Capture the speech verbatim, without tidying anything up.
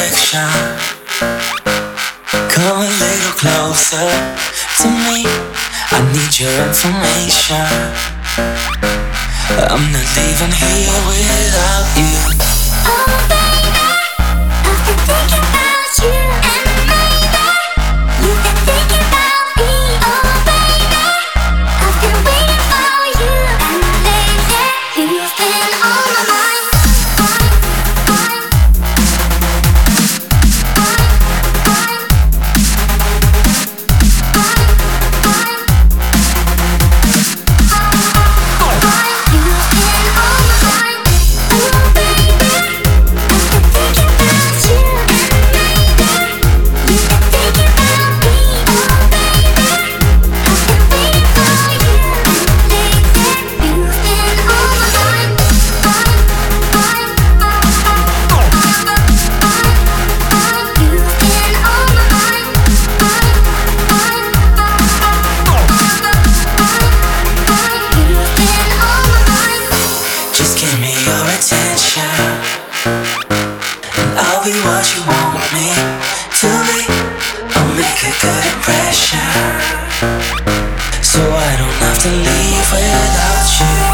direction. Come a little closer to me. I need your information. I'm not leaving here without you. Oh baby, I've been thinking about you, and maybe you've been thinking about me. Oh baby, I've been waiting for you, and lately you've been on my mind. Just give me your attention, and I'll be what you want me to be. I'll make a good impression, so I don't have to leave without you.